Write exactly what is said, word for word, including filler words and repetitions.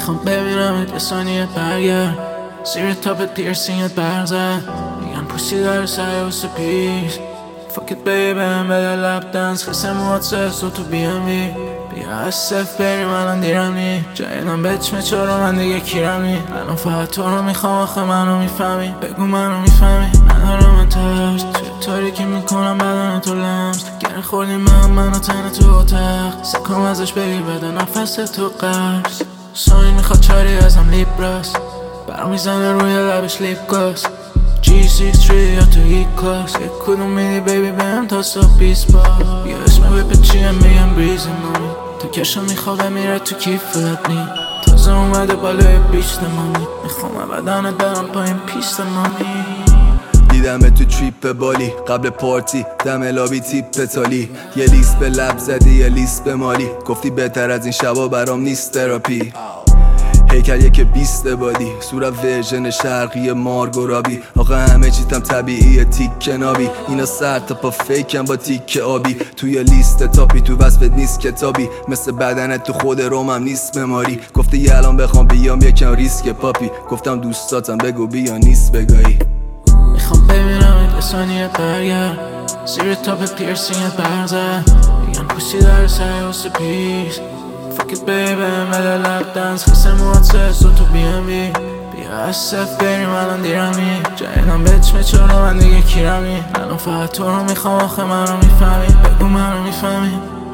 میخوام ببینمت یه ثانیه برگرد، زیر تاپت پیرسینگت برزد، میگن پوستی داره سعی و سپیس. فاکت بیبی بهم بده لب دنس، خسه موات سرس و تو بی ام وی. بیا از صف بریم الان دیرمی، جایدم بچمه چرا من دیگه کیرمی. الان فقط تو رو میخوام آخه منو میفهمی، بگو منو میفهمی. ندارم من ترس، توی تاریکی میکنم بدن تو لمس. گر خوردی من منو تنه تو اتاق، سکم ازش بگیر بده نفس تو قرص. ساین میخواد چاری ازم لیبراس، برام میزنه روی لبش لیپ گلاس. جی شصت و سه یا تو هیت کلاس، یک کدوم میدی بیبی بهم تا صبح بیست بار. یا اسم ویپ چیه میگم بریزی مامی، تا کشم میخوابه میره تو کیفت نی. تازه اومده بالای بیشت مامی، میخوام بدنت برم پایین پیست مامی. دیدم تو تریپ بالی قبل پارتی، دم لابی تیپ تالی. یه لیست به لب زدی یه لیست به مالی، گفتی بهتر از این شبا برام نیست تراپی. هیکل که بیست بادی، صورت ورژن شرقی مارگورابی. آقا همه چیتم طبیعیه تیک نابی، اینا سر تا پا فیکن با تیک آبی. توی لیست تاپی تو وصفت نیست کتابی، مثل بدنت تو خود رومم نیست مماری. گفتی یه الان بخوام بیام یکم ریسک پاپی، گفتم دوستاتم بگو بیا نیست بگایی. میخوام ببینم یه ثانیه برگرد، زیر تاپ پیرسینگت برزد، میگن پوستی داره سعی و سپیس. فاکت بیبی بهم بده لب دنس، خسه موات سرس و تو بی ام وی. بیا از صف بریم الان دیرمی، جایدم بچمه چرا من دیگه کیرمی. الان فقط تو رو میخوام آخه منو میفهمی، بگو منو میفهمی.